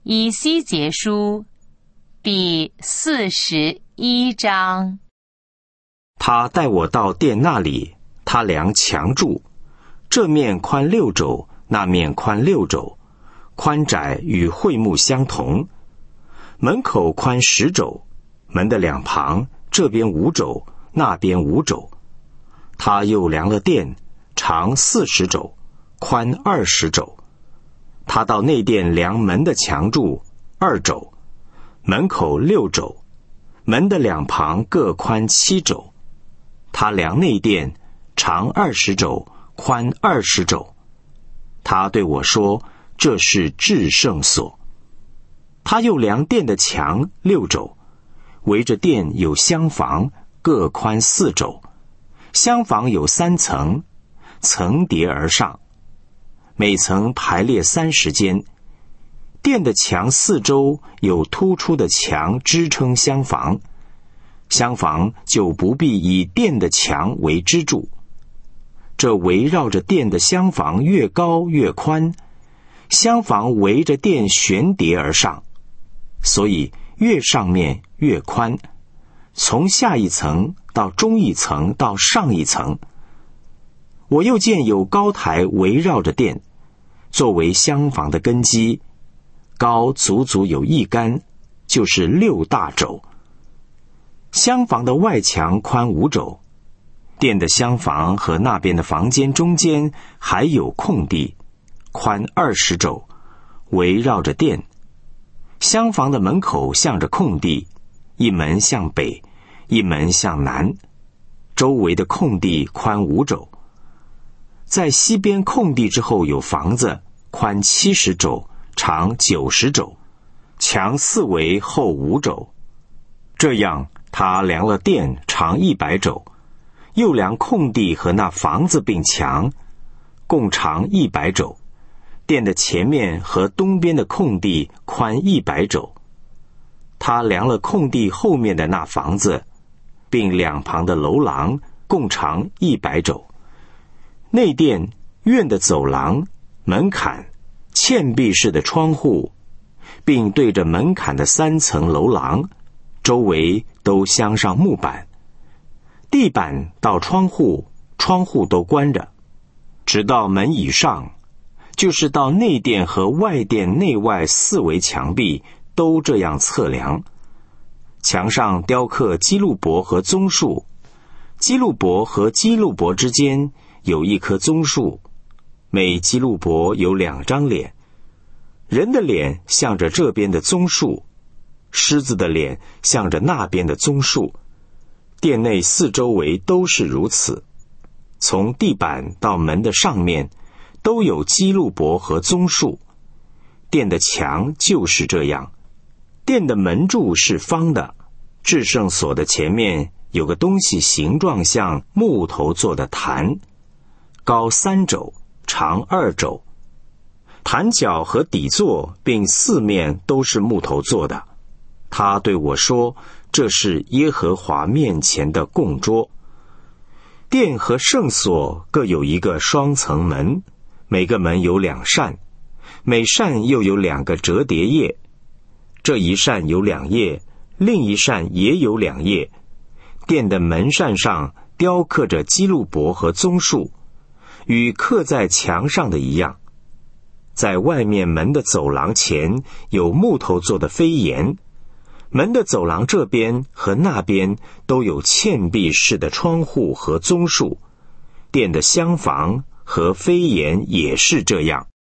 以西结书第41章。 他带我到殿那里，他量墙柱，这面宽6肘，那面宽6肘，宽窄与会幕相同。门口宽10肘，门的两旁，这边5肘，那边5肘。他又量了殿，长40肘，宽20肘。他到内殿量门的墙柱2肘，门口6肘，门的两旁各宽7肘。他量内殿，长20肘，宽20肘。他对我说，这是至圣所。他又量殿的墙6肘，围着殿有厢房，各宽4肘。厢房有3层，层叠而上，每层排列30间。殿的墙四周有突出的墙支撑厢房，厢房就不必以殿的墙为支柱。这围绕着殿的厢房越高越宽，厢房围着殿悬叠而上，所以越上面越宽，从下一层到中一层到上一层。我又见有高台围绕着殿，作为厢房的根基，高足足有1竿，就是6大肘。厢房的外墙宽5肘，殿的厢房和那边的房间中间还有空地，宽20肘，围绕着殿。厢房的门口向着空地，一门向北，一门向南，周围的空地宽5肘。在西边空地之后有房子，宽70肘，长90肘，墙四围厚5肘。这样他量了殿长100肘，又量空地和那房子并墙，共长100肘。殿的前面和东边的空地宽100肘。他量了空地后面的那房子，并两旁的楼廊，共长100肘。内殿、院的走廊、门槛、嵌壁式的窗户，并对着门槛的3层楼廊，周围都镶上木板。地板到窗户，窗户都关着，直到门以上，就是到内殿和外殿内外4围墙壁，都这样测量。墙上雕刻基路伯和棕树，基路伯和基路伯之间有1棵棕树，每基路伯有2张脸，人的脸向着这边的棕树，狮子的脸向着那边的棕树。殿内4周围都是如此，从地板到门的上面都有基路伯和棕树。殿的墙就是这样。殿的门柱是方的，至圣所的前面有个东西形状像木头做的坛，高3肘，长2肘。坛角和底座并4面都是木头做的。他对我说，这是耶和华面前的供桌。殿和圣所各有1个双层门，每个门有2扇，每扇又有2个折叠页。这一扇有2页，另一扇也有2页。殿的门扇上雕刻着基路伯和棕树，与刻在墙上的一样。在外面门的走廊前有木头做的飞檐，门的走廊这边和那边都有嵌壁式的窗户和棕树。殿的厢房和飞檐也是这样。